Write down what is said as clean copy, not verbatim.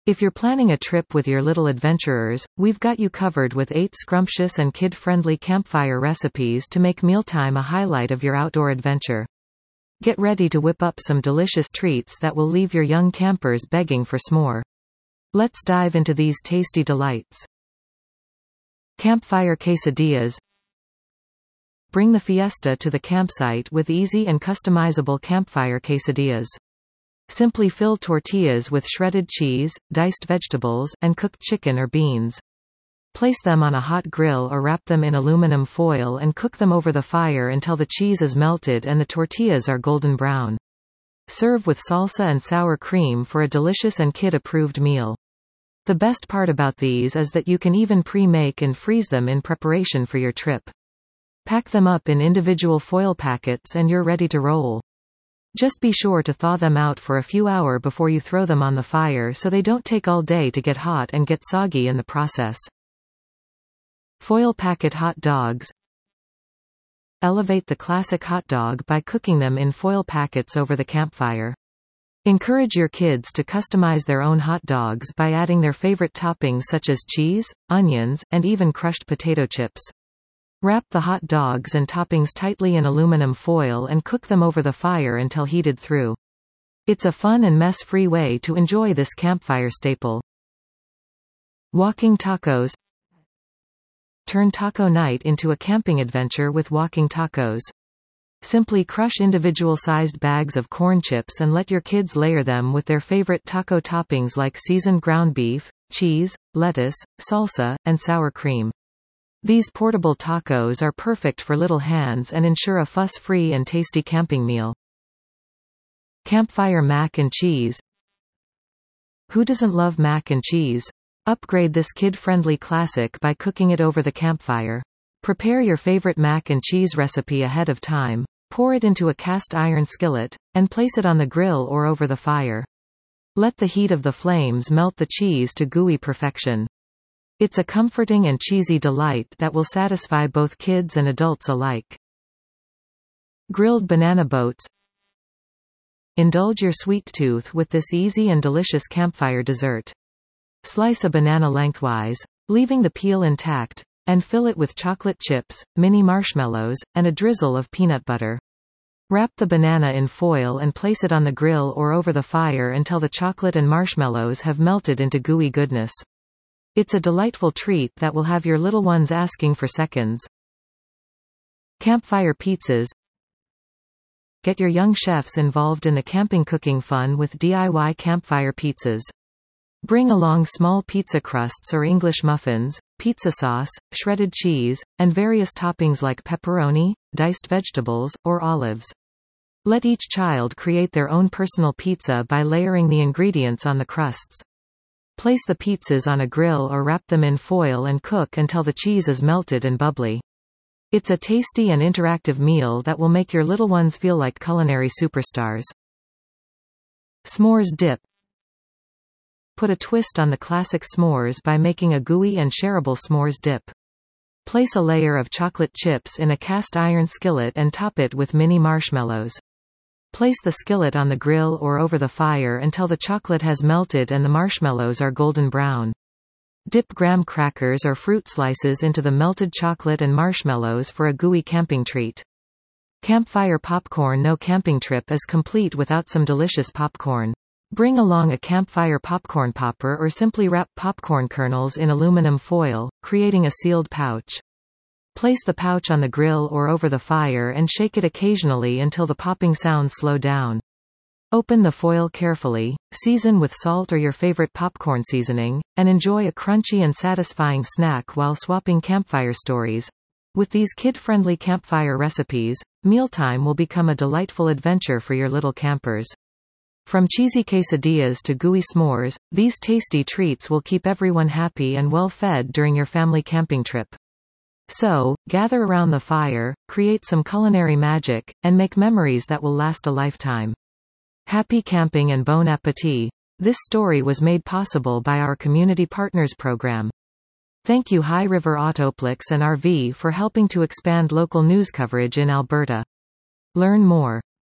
If you're planning a trip with your little adventurers, we've got you covered with 8 scrumptious and kid-friendly campfire recipes to make mealtime a highlight of your outdoor adventure. Get ready to whip up some delicious treats that will leave your young campers begging for s'more. Let's dive into these tasty delights. Campfire quesadillas. Bring the fiesta to the campsite with easy and customizable campfire quesadillas. Simply fill tortillas with shredded cheese, diced vegetables, and cooked chicken or beans. Place them on a hot grill or wrap them in aluminum foil and cook them over the fire until the cheese is melted and the tortillas are golden brown. Serve with salsa and sour cream for a delicious and kid-approved meal. The best part about these is that you can even pre-make and freeze them in preparation for your trip. Pack them up in individual foil packets and you're ready to roll. Just be sure to thaw them out for a few hours before you throw them on the fire so they don't take all day to get hot and get soggy in the process. Foil packet hot dogs. Elevate the classic hot dog by cooking them in foil packets over the campfire. Encourage your kids to customize their own hot dogs by adding their favorite toppings such as cheese, onions, and even crushed potato chips. Wrap the hot dogs and toppings tightly in aluminum foil and cook them over the fire until heated through. It's a fun and mess-free way to enjoy this campfire staple. Walking tacos. Turn taco night into a camping adventure with walking tacos. Simply crush individual-sized bags of corn chips and let your kids layer them with their favorite taco toppings like seasoned ground beef, cheese, lettuce, salsa, and sour cream. These portable tacos are perfect for little hands and ensure a fuss-free and tasty camping meal. Campfire mac and cheese. Who doesn't love mac and cheese? Upgrade this kid-friendly classic by cooking it over the campfire. Prepare your favorite mac and cheese recipe ahead of time, pour it into a cast iron skillet, and place it on the grill or over the fire. Let the heat of the flames melt the cheese to gooey perfection. It's a comforting and cheesy delight that will satisfy both kids and adults alike. Grilled banana boats. Indulge your sweet tooth with this easy and delicious campfire dessert. Slice a banana lengthwise, leaving the peel intact, and fill it with chocolate chips, mini marshmallows, and a drizzle of peanut butter. Wrap the banana in foil and place it on the grill or over the fire until the chocolate and marshmallows have melted into gooey goodness. It's a delightful treat that will have your little ones asking for seconds. Campfire pizzas. Get your young chefs involved in the camping cooking fun with DIY campfire pizzas. Bring along small pizza crusts or English muffins, pizza sauce, shredded cheese, and various toppings like pepperoni, diced vegetables, or olives. Let each child create their own personal pizza by layering the ingredients on the crusts. Place the pizzas on a grill or wrap them in foil and cook until the cheese is melted and bubbly. It's a tasty and interactive meal that will make your little ones feel like culinary superstars. S'mores dip. Put a twist on the classic s'mores by making a gooey and shareable s'mores dip. Place a layer of chocolate chips in a cast iron skillet and top it with mini marshmallows. Place the skillet on the grill or over the fire until the chocolate has melted and the marshmallows are golden brown. Dip graham crackers or fruit slices into the melted chocolate and marshmallows for a gooey camping treat. Campfire popcorn. No camping trip is complete without some delicious popcorn. Bring along a campfire popcorn popper or simply wrap popcorn kernels in aluminum foil, creating a sealed pouch. Place the pouch on the grill or over the fire and shake it occasionally until the popping sounds slow down. Open the foil carefully, season with salt or your favorite popcorn seasoning, and enjoy a crunchy and satisfying snack while swapping campfire stories. With these kid-friendly campfire recipes, mealtime will become a delightful adventure for your little campers. From cheesy quesadillas to gooey s'mores, these tasty treats will keep everyone happy and well fed during your family camping trip. So, gather around the fire, create some culinary magic, and make memories that will last a lifetime. Happy camping and bon appétit. This story was made possible by our Community Partners program. Thank you High River Autoplex and RV for helping to expand local news coverage in Alberta. Learn more.